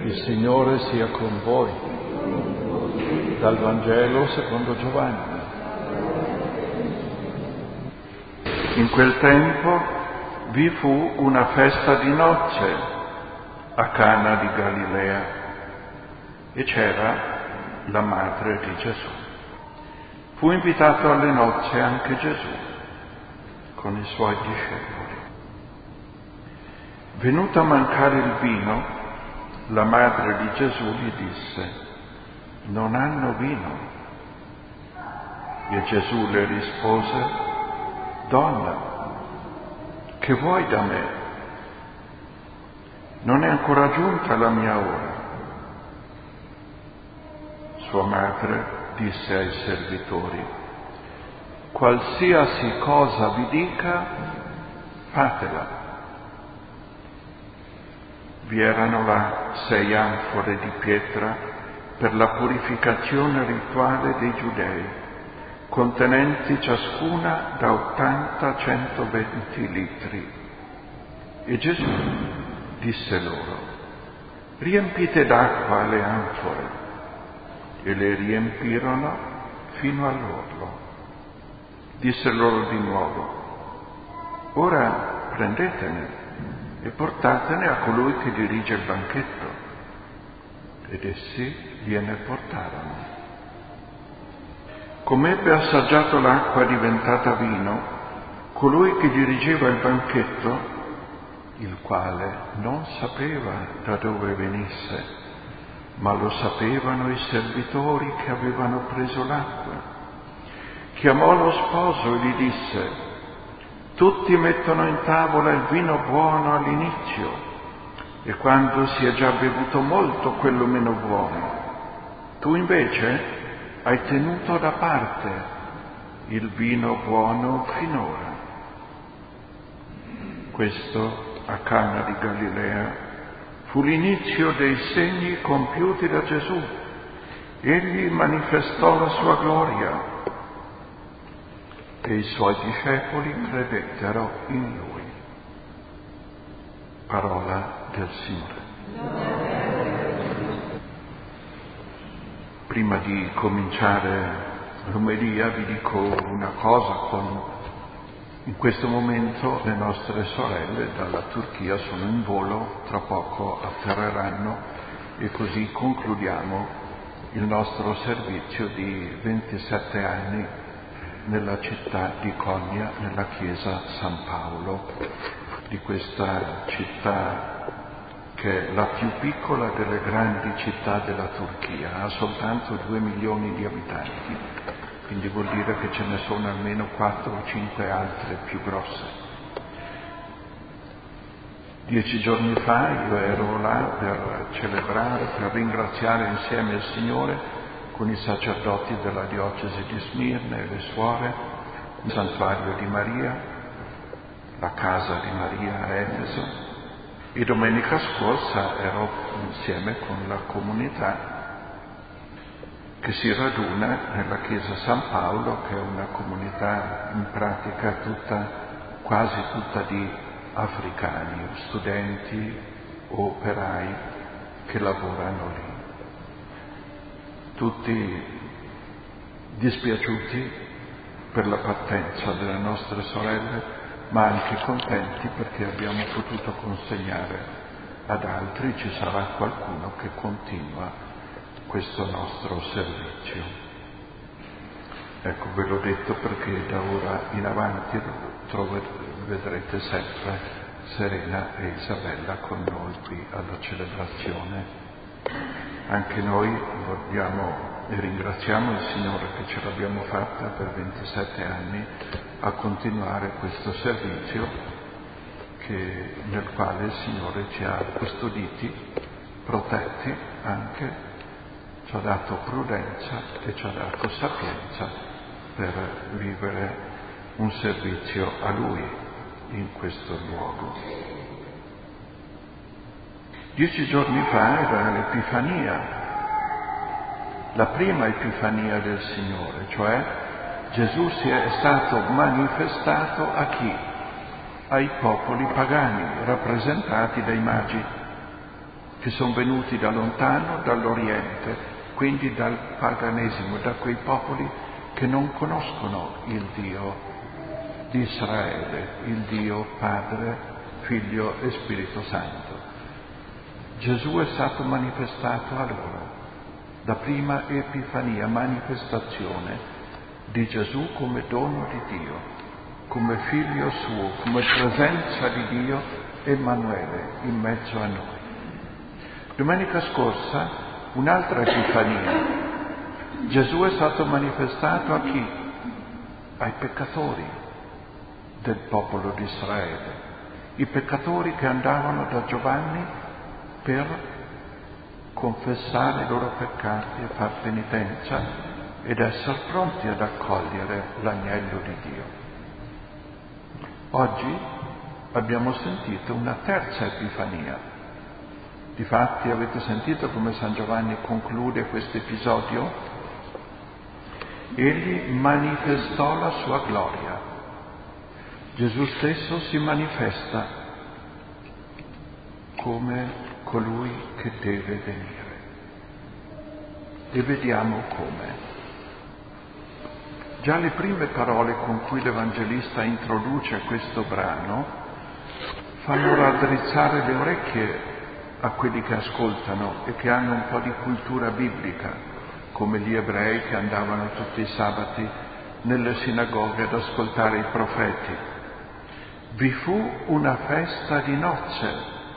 Il Signore sia con voi. Dal Vangelo secondo Giovanni. In quel tempo vi fu una festa di nozze a Cana di Galilea e c'era la madre di Gesù. Fu invitato alle nozze anche Gesù con i suoi discepoli. Venuto a mancare il vino, la madre di Gesù gli disse: non hanno vino. E Gesù le rispose: donna, che vuoi da me? Non è ancora giunta la mia ora. Sua madre disse ai servitori: qualsiasi cosa vi dica, fatela. Vi erano là 6 anfore di pietra per la purificazione rituale dei Giudei, contenenti ciascuna da 80 a 120 litri. E Gesù disse loro: riempite d'acqua le anfore. E le riempirono fino all'orlo. Disse loro di nuovo: ora prendetene e portatene a colui che dirige il banchetto. Ed essi gliene portarono. Come ebbe assaggiato l'acqua diventata vino, colui che dirigeva il banchetto, il quale non sapeva da dove venisse, ma lo sapevano i servitori che avevano preso l'acqua, chiamò lo sposo e gli disse: tutti mettono in tavola il vino buono all'inizio e quando si è già bevuto molto quello meno buono. Tu invece hai tenuto da parte il vino buono finora. Questo a Cana di Galilea fu l'inizio dei segni compiuti da Gesù. Egli manifestò la sua gloria e i suoi discepoli credettero in lui. Parola del Signore. Prima di cominciare l'omelia vi dico una cosa. In questo momento le nostre sorelle dalla Turchia sono in volo, tra poco atterreranno e così concludiamo il nostro servizio di 27 anni nella città di Konya, nella chiesa San Paolo, di questa città che è la più piccola delle grandi città della Turchia, ha soltanto 2 milioni di abitanti, quindi vuol dire che ce ne sono almeno 4 o 5 altre più grosse. 10 giorni fa io ero là per celebrare, per ringraziare insieme il Signore con i sacerdoti della diocesi di Smirne e le suore, il santuario di Maria, la casa di Maria a Efeso, e domenica scorsa ero insieme con la comunità che si raduna nella chiesa San Paolo, che è una comunità in pratica quasi tutta di africani, studenti o operai che lavorano lì. Tutti dispiaciuti per la partenza delle nostre sorelle, ma anche contenti perché abbiamo potuto consegnare ad altri, ci sarà qualcuno che continua questo nostro servizio. Ecco, ve l'ho detto perché da ora in avanti vedrete sempre Serena e Isabella con noi qui alla celebrazione. Anche noi vogliamo e ringraziamo il Signore che ce l'abbiamo fatta per 27 anni a continuare questo servizio nel quale il Signore ci ha custoditi, protetti anche, ci ha dato prudenza e ci ha dato sapienza per vivere un servizio a Lui in questo luogo. 10 giorni fa era l'Epifania, la prima Epifania del Signore, cioè Gesù è stato manifestato a chi? Ai popoli pagani, rappresentati dai magi. che sono venuti da lontano, dall'Oriente, quindi dal paganesimo, da quei popoli che non conoscono il Dio di Israele, il Dio Padre, Figlio e Spirito Santo. Gesù è stato manifestato a loro, la prima Epifania, manifestazione di Gesù come dono di Dio, come Figlio suo, come presenza di Dio, Emanuele, in mezzo a noi. Domenica scorsa, un'altra Epifania. Gesù è stato manifestato a chi? Ai peccatori del popolo di Israele, i peccatori che andavano da Giovanni per confessare i loro peccati e far penitenza ed essere pronti ad accogliere l'agnello di Dio. Oggi abbiamo sentito una terza Epifania. Difatti avete sentito come San Giovanni conclude questo episodio? Egli manifestò la sua gloria. Gesù stesso si manifesta come colui che deve venire. E vediamo come. Già le prime parole con cui l'Evangelista introduce questo brano fanno raddrizzare le orecchie a quelli che ascoltano e che hanno un po' di cultura biblica, come gli ebrei che andavano tutti i sabati nelle sinagoghe ad ascoltare i profeti. Vi fu una festa di nozze.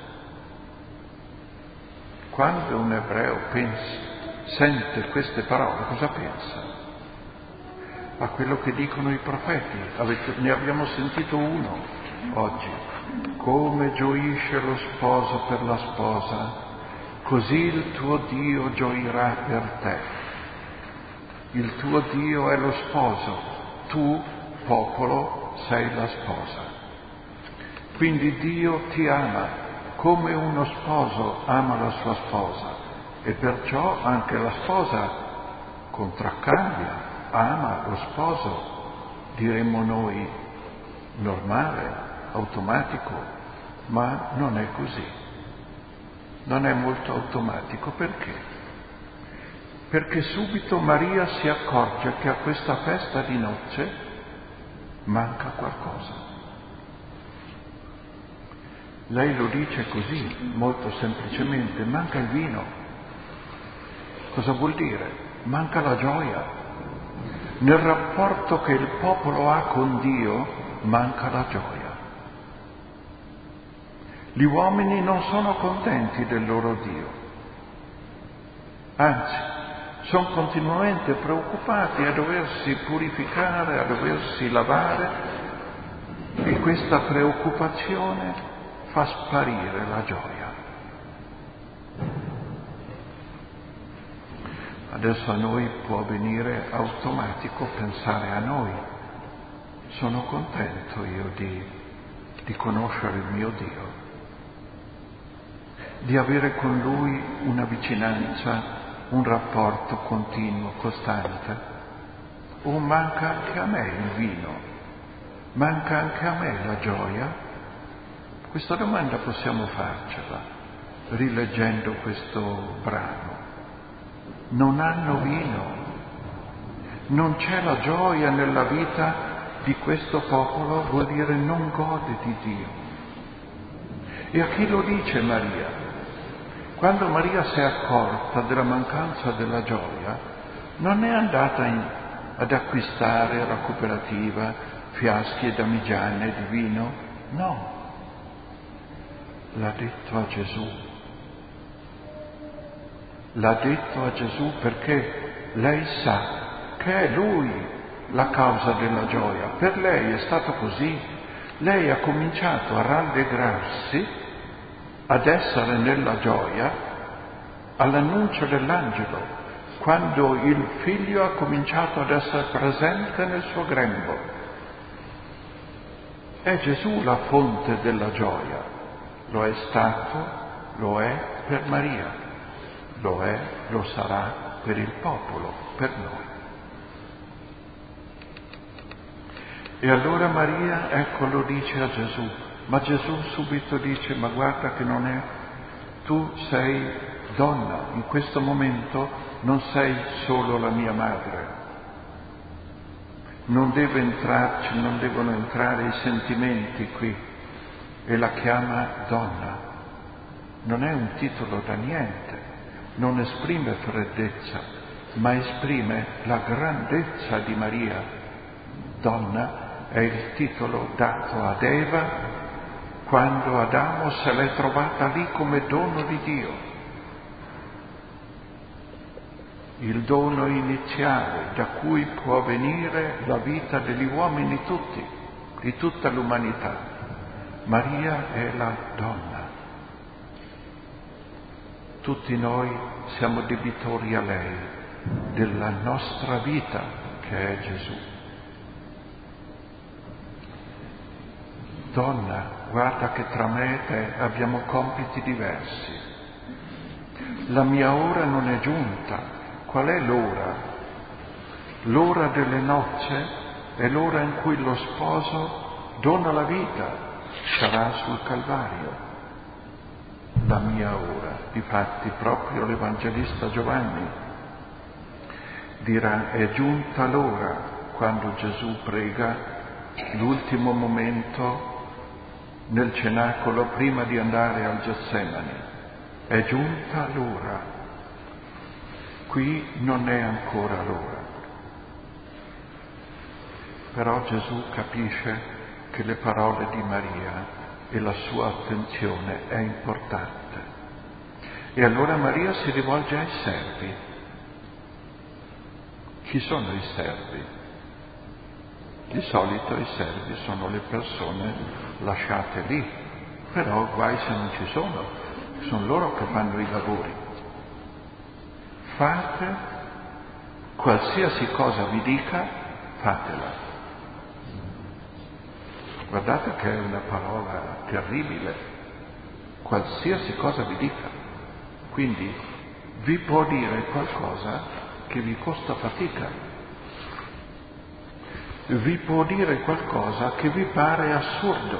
Quando un ebreo sente queste parole, cosa pensa? A quello che dicono i profeti. Ne abbiamo sentito uno oggi. Come gioisce lo sposo per la sposa, così il tuo Dio gioirà per te. Il tuo Dio è lo sposo, tu, popolo, sei la sposa. Quindi Dio ti ama come uno sposo ama la sua sposa e perciò anche la sposa contraccambia, ama lo sposo, diremmo noi, normale, automatico, ma non è così. Non è molto automatico. Perché? Perché subito Maria si accorge che a questa festa di nozze manca qualcosa. Lei lo dice così, molto semplicemente, manca il vino. Cosa vuol dire? Manca la gioia. Nel rapporto che il popolo ha con Dio manca la gioia. Gli uomini non sono contenti del loro Dio, anzi, sono continuamente preoccupati a doversi purificare, a doversi lavare, e questa preoccupazione fa sparire la gioia. Adesso a noi può venire automatico pensare a noi. Sono contento io di conoscere il mio Dio, di avere con Lui una vicinanza, un rapporto continuo, costante. O manca anche a me il vino? Manca anche a me la gioia? Questa domanda possiamo farcela rileggendo questo brano. Non hanno vino, non c'è la gioia nella vita di questo popolo, vuol dire non gode di Dio. E a chi lo dice Maria? Quando Maria si è accorta della mancanza della gioia, non è andata ad acquistare alla cooperativa fiaschi e damigiane di vino, no, l'ha detto a Gesù. L'ha detto a Gesù perché lei sa che è Lui la causa della gioia. Per lei è stato così. Lei ha cominciato a rallegrarsi, ad essere nella gioia, all'annuncio dell'angelo, quando il figlio ha cominciato ad essere presente nel suo grembo. È Gesù la fonte della gioia. Lo è stato, lo è per Maria, lo è, lo sarà per il popolo, per noi. E allora Maria, ecco, lo dice a Gesù, ma Gesù subito dice, ma guarda che non è tu sei donna, in questo momento non sei solo la mia madre. Non devono entrare i sentimenti qui, e la chiama donna. Non è un titolo da niente, non esprime freddezza, ma esprime la grandezza di Maria. Donna è il titolo dato ad Eva quando Adamo se l'è trovata lì come dono di Dio. Il dono iniziale da cui può venire la vita degli uomini tutti, di tutta l'umanità. Maria è la donna. Tutti noi siamo debitori a lei della nostra vita, che è Gesù. Donna, guarda che tra me e te abbiamo compiti diversi. La mia ora non è giunta. Qual è l'ora? L'ora delle nozze è l'ora in cui lo sposo dona la vita, sarà sul Calvario. La mia ora. Difatti proprio l'Evangelista Giovanni dirà: è giunta l'ora, quando Gesù prega l'ultimo momento nel cenacolo prima di andare al Getsemani. È giunta l'ora. Qui non è ancora l'ora. Però Gesù capisce che le parole di Maria e la sua attenzione è importante. E allora Maria si rivolge ai servi. Chi sono i servi? Di solito i servi sono le persone lasciate lì, però guai se non ci sono loro che fanno i lavori. Fate qualsiasi cosa vi dica, fatela. Guardate che è una parola terribile. Qualsiasi cosa vi dica. Quindi vi può dire qualcosa che vi costa fatica. Vi può dire qualcosa che vi pare assurdo.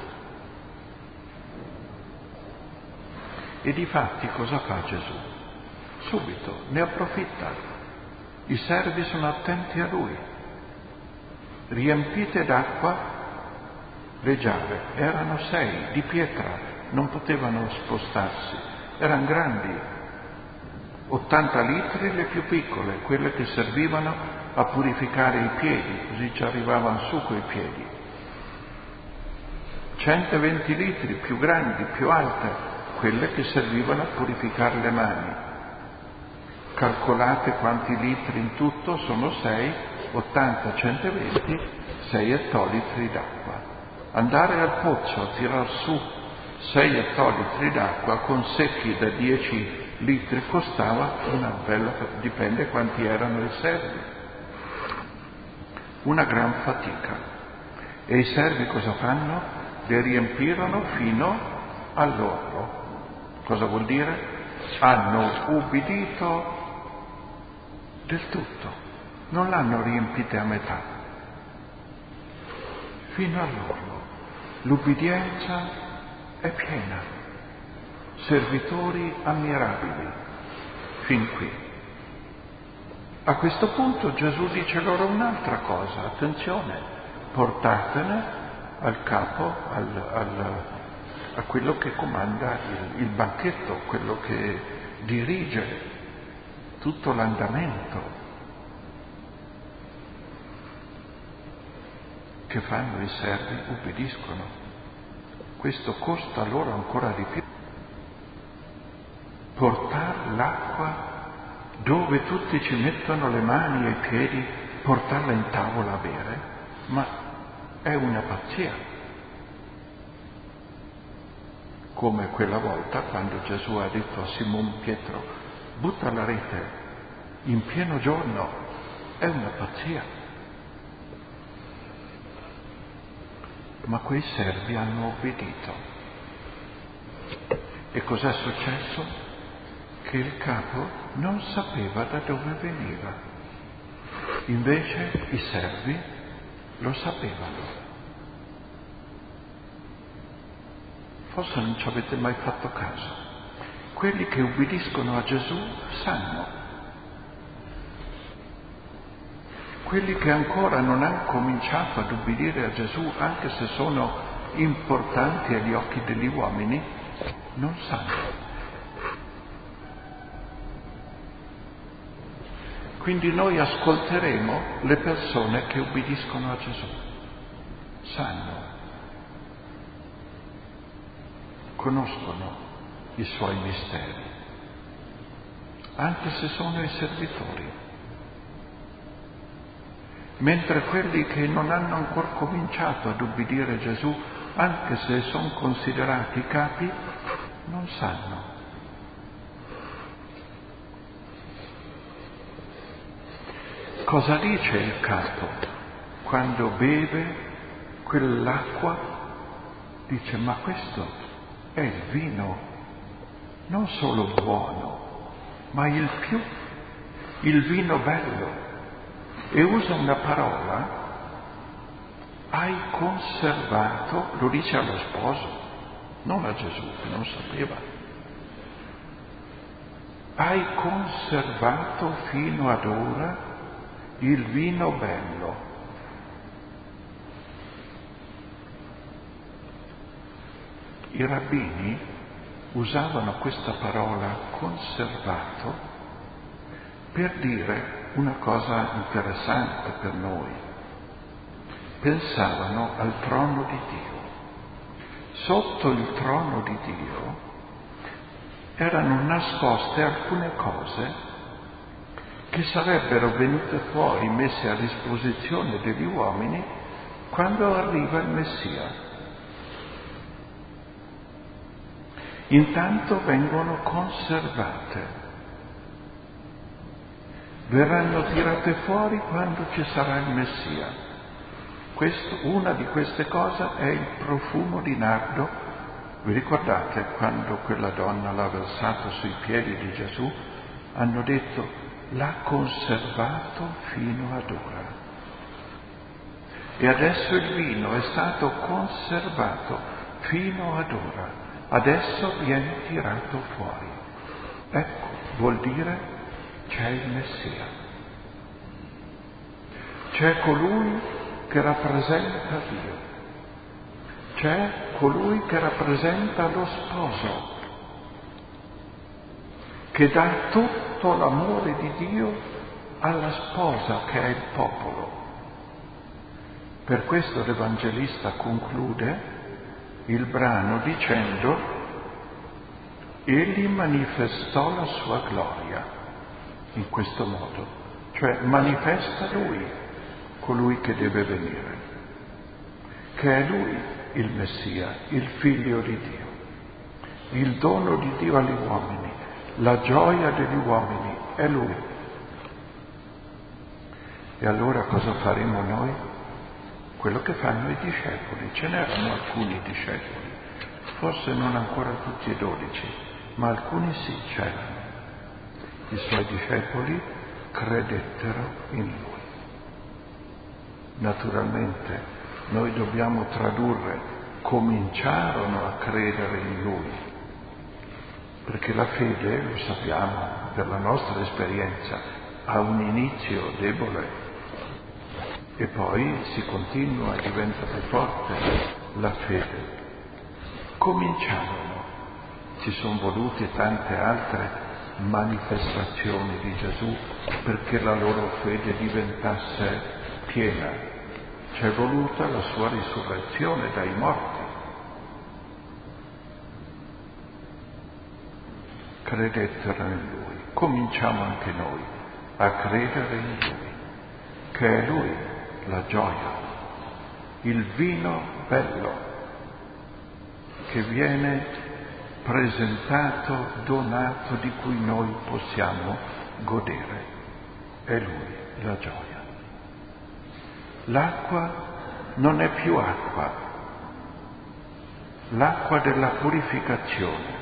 E difatti cosa fa Gesù? Subito ne approfitta. I servi sono attenti a lui. Riempite d'acqua le giave. Erano 6 di pietra, non potevano spostarsi. Erano grandi, 80 litri le più piccole, quelle che servivano a purificare i piedi, così ci arrivavano su coi piedi. 120 litri più grandi, più alte, quelle che servivano a purificare le mani. Calcolate quanti litri in tutto, sono 6, 80, 120, 6 ettolitri d'acqua. Andare al pozzo a tirar su 6 ettolitri d'acqua con secchi da 10 litri costava una bella, dipende quanti erano i servi, una gran fatica. E i servi cosa fanno? Le riempirono fino all'orlo. Cosa vuol dire? Hanno ubbidito del tutto, non l'hanno riempite a metà, fino all'orlo. L'ubbidienza è piena, servitori ammirabili, fin qui. A questo punto Gesù dice loro un'altra cosa: attenzione, portatene al capo, a quello che comanda il banchetto, quello che dirige tutto l'andamento. Che fanno i servi? Ubbidiscono. Questo costa loro ancora di più. Portare l'acqua dove tutti ci mettono le mani e i piedi, portarla in tavola a bere, ma è una pazzia. Come quella volta quando Gesù ha detto a Simon Pietro: butta la rete in pieno giorno, è una pazzia. Ma quei servi hanno obbedito. E cos'è successo? Che il capo non sapeva da dove veniva. Invece i servi lo sapevano. Forse non ci avete mai fatto caso. quelli che ubbidiscono a Gesù sanno. Quelli che ancora non hanno cominciato ad ubbidire a Gesù, anche se sono importanti agli occhi degli uomini, non sanno. Quindi noi ascolteremo le persone che ubbidiscono a Gesù. Sanno, conoscono i suoi misteri, anche se sono i servitori. Mentre quelli che non hanno ancora cominciato ad ubbidire Gesù, anche se sono considerati capi, non sanno. Cosa dice il capo quando beve quell'acqua? Dice: ma questo è il vino, non solo buono, ma il vino bello. E usa una parola: hai conservato, lo dice allo sposo, non a Gesù che non sapeva. Hai conservato fino ad ora il vino bello. I rabbini usavano questa parola conservato per dire una cosa interessante per noi. Pensavano al trono di Dio. Sotto il trono di Dio erano nascoste alcune cose che sarebbero venute fuori, messe a disposizione degli uomini quando arriva il Messia. Intanto vengono conservate, verranno tirate fuori quando ci sarà il Messia. Una di queste cose è il profumo di nardo. Vi ricordate quando quella donna l'ha versato sui piedi di Gesù? Hanno detto: l'ha conservato fino ad ora. E adesso il vino è stato conservato fino ad ora, adesso viene tirato fuori. Ecco, vuol dire c'è il Messia. C'è colui che rappresenta Dio. C'è colui che rappresenta lo sposo, che dà tutto l'amore di Dio alla sposa che è il popolo. Per questo l'Evangelista conclude il brano dicendo: egli manifestò la sua gloria in questo modo, cioè manifesta lui, colui che deve venire, che è lui il Messia, il Figlio di Dio, il dono di Dio agli uomini, la gioia degli uomini, è lui. E allora cosa faremo noi? Quello che fanno i discepoli. Ce n'erano alcuni discepoli, forse non ancora tutti e 12, ma alcuni sì c'erano. I suoi discepoli credettero in lui. Naturalmente noi dobbiamo tradurre: cominciarono a credere in lui, perché la fede, lo sappiamo per la nostra esperienza, ha un inizio debole e poi si continua e diventa più forte la fede. Cominciarono, ci sono volute tante altre manifestazioni di Gesù perché la loro fede diventasse piena. C'è voluta la sua risurrezione dai morti. Credettero in lui. Cominciamo anche noi a credere in lui, che è lui la gioia, il vino bello che viene presentato, donato, di cui noi possiamo godere. È lui la gioia. L'acqua non è più acqua, l'acqua della purificazione.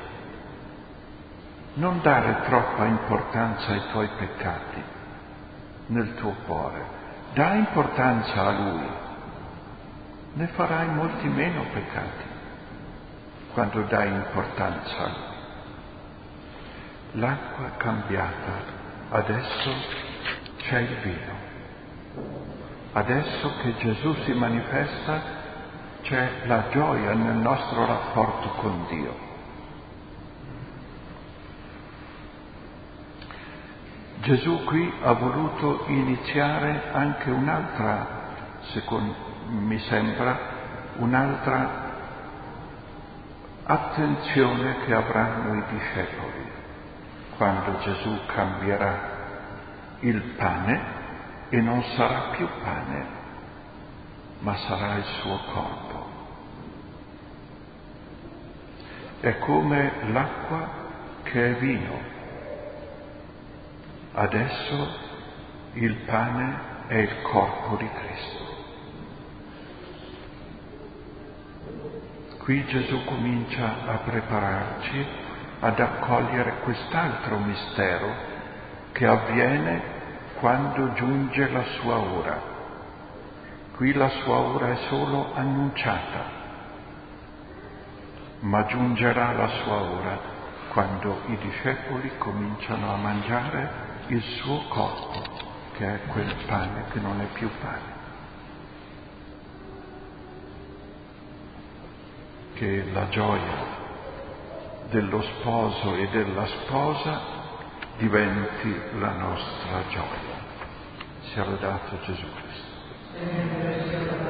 Non dare troppa importanza ai tuoi peccati nel tuo cuore, dà importanza a lui, ne farai molti meno peccati quando dai importanza a lui. l'acqua è cambiata, adesso c'è il vino. Adesso che Gesù si manifesta, c'è la gioia nel nostro rapporto con Dio. Gesù qui ha voluto iniziare anche un'altra, mi sembra, un'altra attenzione che avranno i discepoli quando Gesù cambierà il pane e non sarà più pane, ma sarà il suo corpo. È come l'acqua che è vino. Adesso il pane è il corpo di Cristo. Qui Gesù comincia a prepararci ad accogliere quest'altro mistero che avviene quando giunge la sua ora. Qui la sua ora è solo annunciata, ma giungerà la sua ora quando i discepoli cominciano a mangiare il suo corpo, che è quel pane che non è più pane. Che la gioia dello sposo e della sposa diventi la nostra gioia. Sia lodato Gesù Cristo.